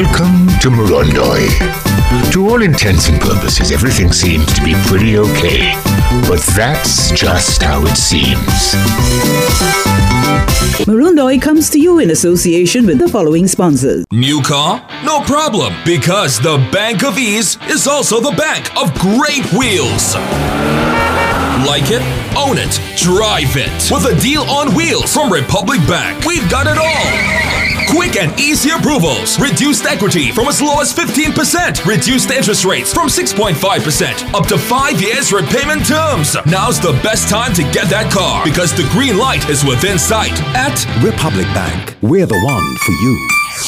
Welcome to Morondoi. To all intents and purposes, everything seems to be pretty okay. But that's just how it seems. Morondoi comes to you in association with the following sponsors. New car? No problem, because the Bank of Ease is also the bank of great wheels. Like it? Own it. Drive it. With a deal on wheels from Republic Bank, we've got it all. Quick and easy approvals. Reduced equity from as low as 15%. Reduced interest rates from 6.5%. Up to 5 years repayment terms. Now's the best time to get that car because the green light is within sight. At Republic Bank, we're the one for you.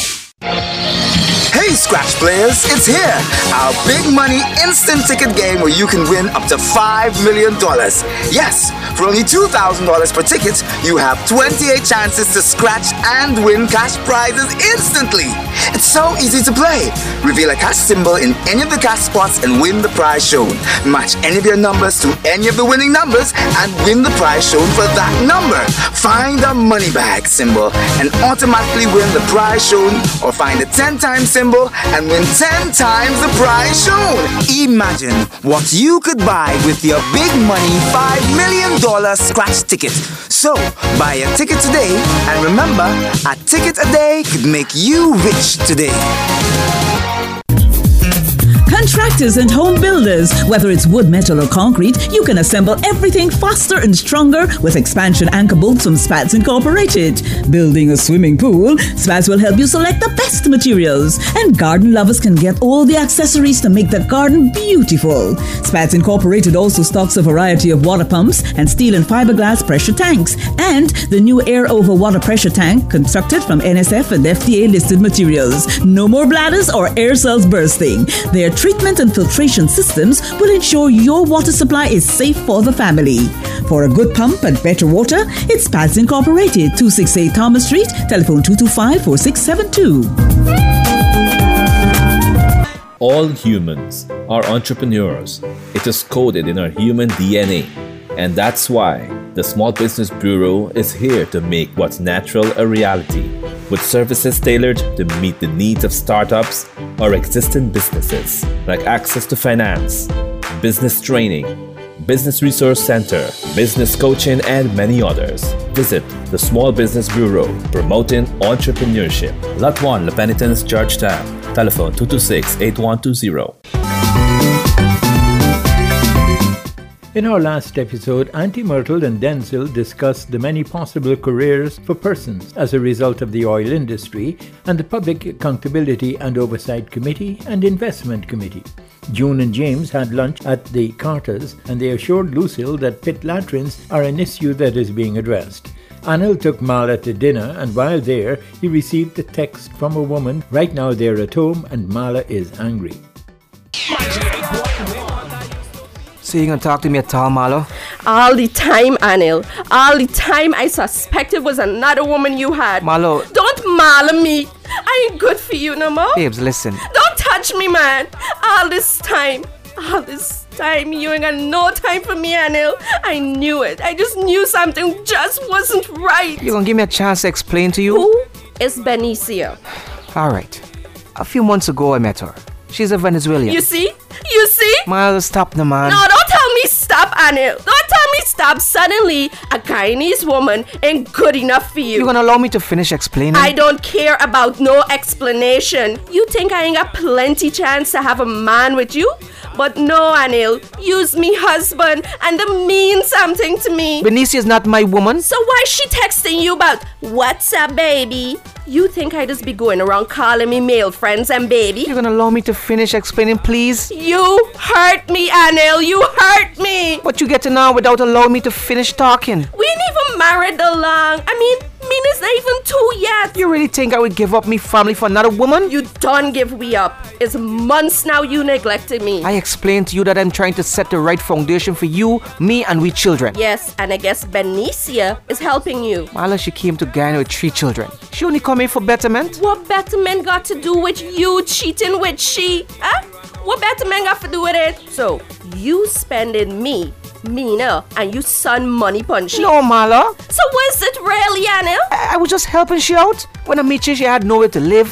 Hey Scratch players, it's here! Our big money instant ticket game where you can win up to $5 million. Yes, for only $2,000 per ticket, you have 28 chances to scratch and win cash prizes instantly. It's so easy to play. Reveal a cash symbol in any of the cash spots and win the prize shown. Match any of your numbers to any of the winning numbers and win the prize shown for that number. Find a money bag symbol and automatically win the prize shown, or find a 10-time symbol and win 10 times the prize shown. Imagine what you could buy with your big money $5 million scratch ticket. So, buy a ticket today, and remember, a ticket a day could make you rich today. Contractors and home builders, whether it's wood, metal or concrete, you can assemble everything faster and stronger with expansion anchor bolts from Spats Incorporated. Building a swimming pool, Spats will help you select the best materials. And garden lovers can get all the accessories to make the garden beautiful. Spats Incorporated also stocks a variety of water pumps and steel and fiberglass pressure tanks. And the new air over water pressure tank constructed from NSF and FDA listed materials. No more bladders or air cells bursting. Their treatment and filtration systems will ensure your water supply is safe for the family. For a good pump and better water, it's Spats Incorporated, 268 Thomas Street, telephone 225-4672. All humans are entrepreneurs. It is coded in our human DNA. And that's why the Small Business Bureau is here to make what's natural a reality, with services tailored to meet the needs of startups or existing businesses, like access to finance, business training, business resource center, business coaching, and many others. Visit the Small Business Bureau, promoting entrepreneurship. Lot 1, La Penitence, Georgetown. Telephone 226-8120. In our last episode, Auntie Myrtle and Denzel discussed the many possible careers for persons as a result of the oil industry and the Public Accountability and Oversight Committee and Investment Committee. June and James had lunch at the Carters and they assured Lucille that pit latrines are an issue that is being addressed. Anil took Mala to dinner, and while there, he received a text from a woman. Right now they're at home and Mala is angry. So you gonna talk to me at all, Malo? All the time, Anil. All the time I suspected was another woman you had. Malo. Don't Mala me. I ain't good for you no more. Babes, listen. Don't touch me, man. All this time, you ain't got no time for me, Anil. I knew it. I just knew something just wasn't right. You gonna give me a chance to explain to you? Who is Benicia? Alright. A few months ago I met her. She's a Venezuelan. You see? Miles, stop the man. No, don't tell me stop, Anil. Don't tell me stop. Suddenly, a Guyanese woman ain't good enough for you. You gonna allow me to finish explaining? I don't care about no explanation. You think I ain't got plenty chance to have a man with you? But no, Anil. You's me husband and they mean something to me. Benicia is not my woman. So why she texting you about what's up, baby? You think I just be going around calling me male friends and baby? You're gonna allow me to finish explaining, please? You hurt me, Anil. You hurt me. What you getting now without allowing me to finish talking? We ain't even married that long. I mean it's not even 2 yet. You really think I would give up me family for another woman? You don't give me up. It's months now you neglected me. I explained to you that I'm trying to set the right foundation for you, me, and we children. Yes, and I guess Benicia is helping you. Mala, she came to Guyana with 3 children. She only come here for betterment. What betterment got to do with you cheating with she? Huh? What betterment got to do with it? So, you spending me, Mina, and you son money punching? No, Mala. So was it really, Anil? I was just helping she out. When I met you, she had nowhere to live.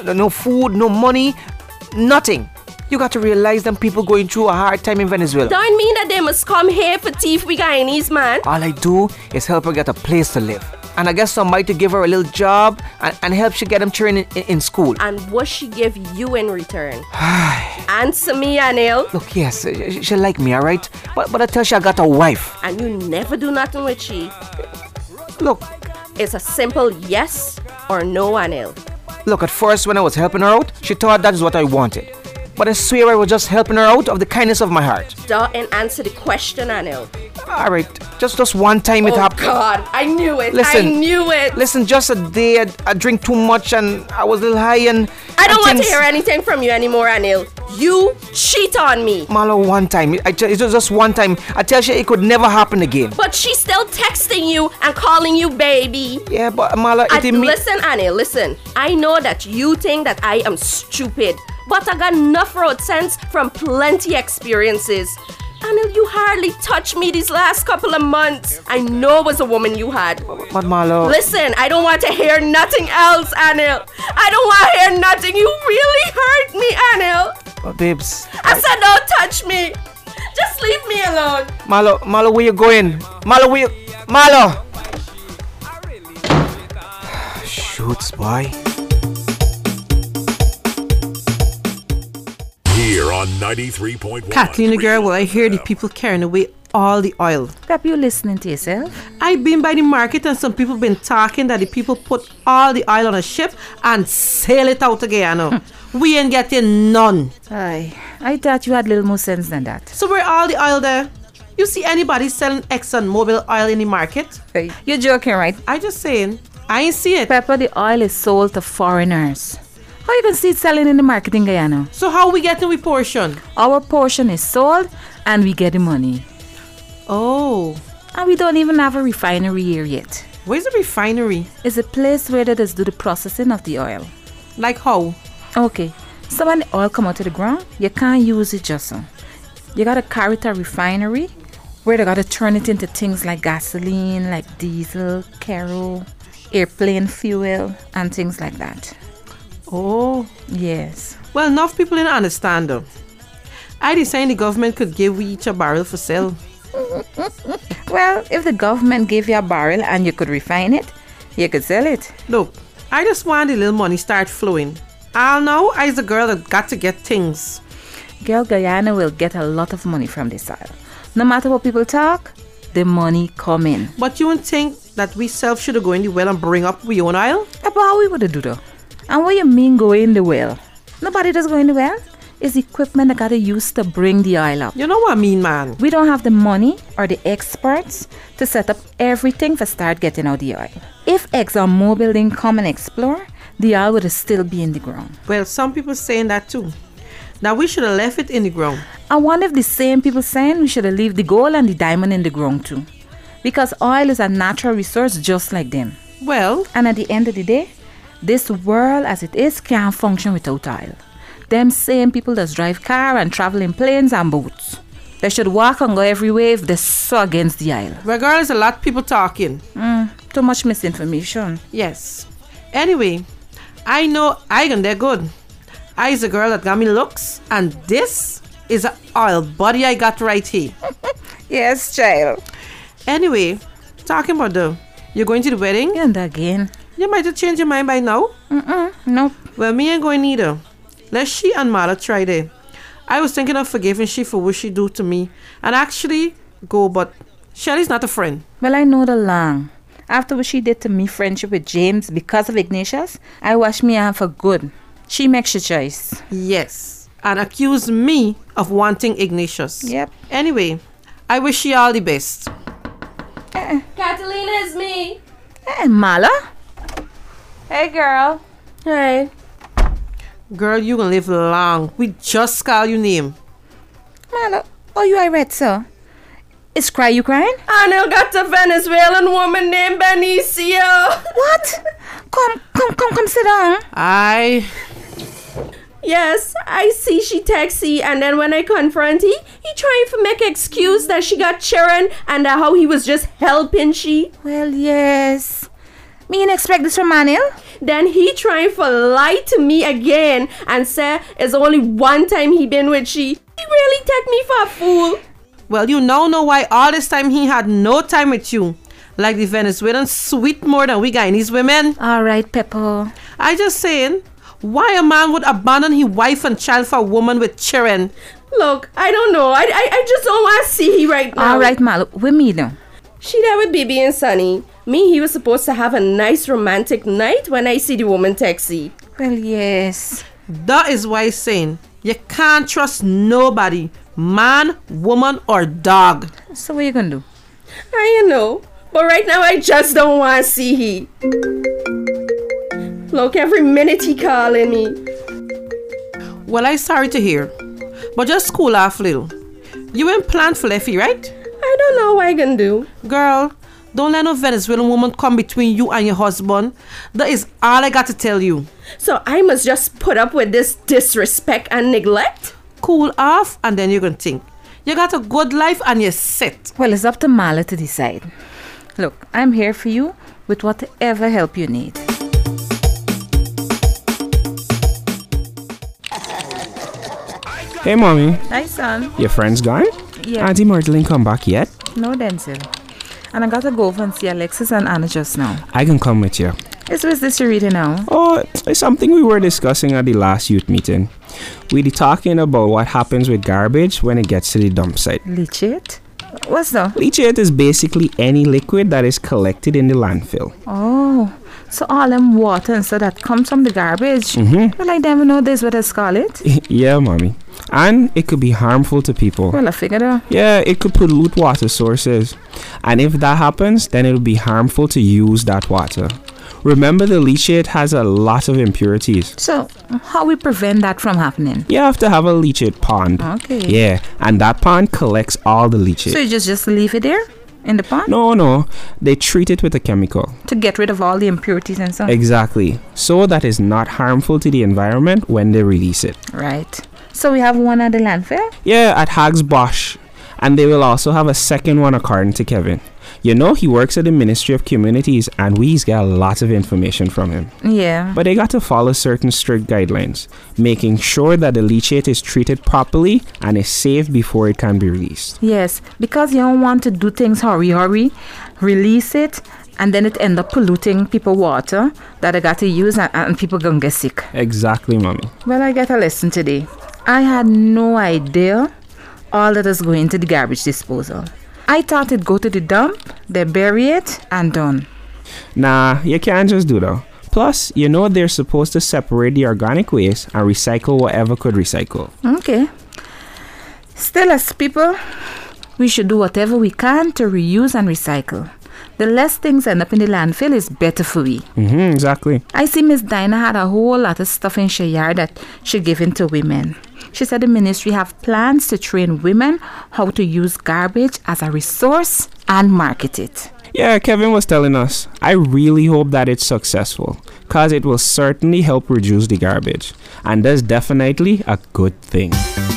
no food, no money, nothing. You got to realize them people going through a hard time in Venezuela. Don't mean that they must come here for thief we Guyanese, man. All I do is help her get a place to live. And I guess somebody to give her a little job and help she get them trained in school. And what she give you in return? Answer me, Anil. Look, yes, she like me, alright? But I tell she I got a wife. And you never do nothing with she. Look. It's a simple yes or no, Anil. Look, at first when I was helping her out, she thought that is what I wanted. But I swear I was just helping her out of the kindness of my heart. Don't answer the question, Anil. Alright, just one time it happened. Oh God, I knew it. Listen, I knew it. Listen, just a day I drink too much and I was a little high and... I don't want to hear anything from you anymore, Anil. You cheat on me. Malo, one time. It was just one time. I tell you, it could never happen again. But she's still texting you and calling you baby. Yeah, but Malo, listen, Anil, listen. I know that you think that I am stupid. But I got enough road sense from plenty experiences. Anil, you hardly touched me these last couple of months. I know it was a woman you had. But Malo... Listen, I don't want to hear nothing else, Anil. I don't want to hear nothing. You really hurt me, Anil. But babes... I said don't touch me. Just leave me alone. Malo, where you going? Malo! Shoots, boy. Here on 93.1. Kathleen, girl, well, I hear the people carrying away all the oil. Pep, you listening to yourself? I've been by the market and some people been talking that the people put all the oil on a ship and sail it out again. We ain't getting none. I thought you had little more sense than that. So where all the oil there? You see anybody selling ExxonMobil oil in the market? Hey, you're joking, right? I just saying, I ain't see it. Pepper, the oil is sold to foreigners. How you can see it selling in the market in Guyana? So how we getting we portion? Our portion is sold and we get the money. Oh. And we don't even have a refinery here yet. Where's the refinery? It's a place where they just do the processing of the oil. Like how? Okay. So when the oil come out of the ground, you can't use it just so. You gotta carry it to a refinery where they gotta turn it into things like gasoline, like diesel, kerosene, airplane fuel, and things like that. Oh. Yes. Well, enough people didn't understand though. I decided the government could give we each a barrel for sale. Well, if the government gave you a barrel and you could refine it, you could sell it. Look, I just want the little money start flowing. I'll know I's a girl that got to get things. Girl, Guyana will get a lot of money from this oil. No matter what people talk, the money come in. But you wouldn't think that we self should go in the well and bring up we own oil? But how we would do though? And what you mean go in the well? Nobody does go in the well. It's equipment that gotta use to bring the oil up. You know what I mean, man? We don't have the money or the experts to set up everything for start getting out the oil. If ExxonMobil didn't come and explore, the oil would still be in the ground. Well, some people saying that too. That we should have left it in the ground. I wonder if the same people saying we should have left the gold and the diamond in the ground too. Because oil is a natural resource just like them. Well, and at the end of the day, this world as it is can't function without oil. Them same people that drive car and travel in planes and boats. They should walk and go everywhere if they're so against the oil. Regardless, a lot of people talking. Too much misinformation. Yes. Anyway, I know I can do good. I's a girl that got me looks, and this is a oil body I got right here. Yes, child. Anyway, talking about you're going to the wedding? And again. You might have changed your mind by now. Nope. Well, me ain't going either. Let she and Mala try there. I was thinking of forgiving she for what she do to me and actually go, but Shelly's not a friend. Well, I know the long. After what she did to me friendship with James because of Ignatius, I wash me out for good. She makes your choice. Yes. And accuse me of wanting Ignatius. Yep. Anyway, I wish you all the best. Catalina, is me. Hey, Mala. Hey, girl. Hey. Girl, you gonna live long. We just call your name. Mala, oh, you I read, sir. Is Cry you crying? Anil got a Venezuelan woman named Benicio. What? Come, sit down. Yes, I see she texts he, and then when I confront he trying to make excuse that she got children and how he was just helping she. Well, yes. Me ain't expect this from Manil. Then he trying for lie to me again and say it's only one time he been with she. He really take me for a fool. Well, you now know why all this time he had no time with you. Like the Venezuelans sweet more than we Guyanese women. All right, Pepper. I just saying, why a man would abandon his wife and child for a woman with children? Look, I don't know. I just don't want to see he right now. All right, Mal. With me now. She there with Bibi and Sonny. Me, he was supposed to have a nice romantic night when I see the woman taxi. Well, yes. That is why I'm saying, you can't trust nobody. Man, woman, or dog. So what you gonna do? I know. But right now, I just don't want to see he. Look, every minute he calling me. Well, I'm sorry to hear. But just cool off little. You ain't planned for Leffy, right? I don't know what I can do. Girl, don't let no Venezuelan woman come between you and your husband. That is all I got to tell you. So I must just put up with this disrespect and neglect? Cool off and then you're going to think. You got a good life and you're set. Well, it's up to Mala to decide. Look, I'm here for you with whatever help you need. Hey, Mommy. Hi, son. Your friend's gone? Yeah. Auntie Myrtle ain't come back yet? No, Denzel. And I gotta go over and see Alexis and Anna just now. I can come with you. Is this you reading now? Oh, it's something we were discussing at the last youth meeting. We were talking about what happens with garbage when it gets to the dump site. Leachate? What's that? Leachate is basically any liquid that is collected in the landfill. Oh, so all them water and so that comes from the garbage? Mm-hmm. Well, I never know this what it's called it. Yeah, Mommy. And it could be harmful to people. Well, I figured out. Yeah, it could pollute water sources. And if that happens, then it will be harmful to use that water. Remember, the leachate has a lot of impurities. So, how we prevent that from happening? You have to have a leachate pond. Okay. Yeah, and that pond collects all the leachate. So you just leave it there? In the pond? No. They treat it with a chemical. To get rid of all the impurities and so on? Exactly. So that is not harmful to the environment when they release it. Right. So we have one at the landfill? Yeah, at Hags Bosch. And they will also have a second one according to Kevin. You know, he works at the Ministry of Communities and we's got a lot of information from him. Yeah. But they got to follow certain strict guidelines, making sure that the leachate is treated properly and is safe before it can be released. Yes, because you don't want to do things hurry, release it, and then it end up polluting people's water that they got to use and people gonna get sick. Exactly, Mommy. Well, I got a lesson today. I had no idea all that is going to the garbage disposal. I thought it'd go to the dump, they bury it, and done. Nah, you can't just do that. Plus, you know they're supposed to separate the organic waste and recycle whatever could recycle. Okay. Still, as people, we should do whatever we can to reuse and recycle. The less things end up in the landfill is better for we. Exactly. I see Miss Dinah had a whole lot of stuff in her yard that she given to women. She said the ministry have plans to train women how to use garbage as a resource and market it. Yeah, Kevin was telling us. I really hope that it's successful, because it will certainly help reduce the garbage. And that's definitely a good thing.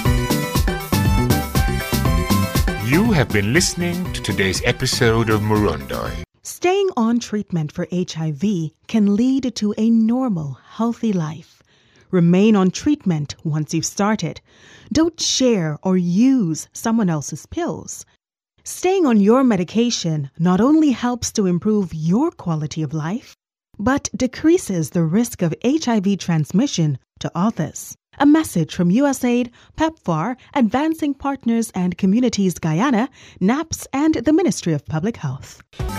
You have been listening to today's episode of Murundoi. Staying on treatment for HIV can lead to a normal, healthy life. Remain on treatment once you've started. Don't share or use someone else's pills. Staying on your medication not only helps to improve your quality of life, but decreases the risk of HIV transmission to others. A message from USAID, PEPFAR, Advancing Partners and Communities Guyana, NAPS, and the Ministry of Public Health.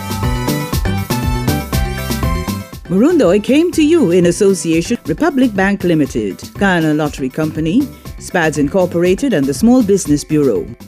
Murundoi came to you in association Republic Bank Limited, Guyana Lottery Company, SPADS Incorporated, and the Small Business Bureau.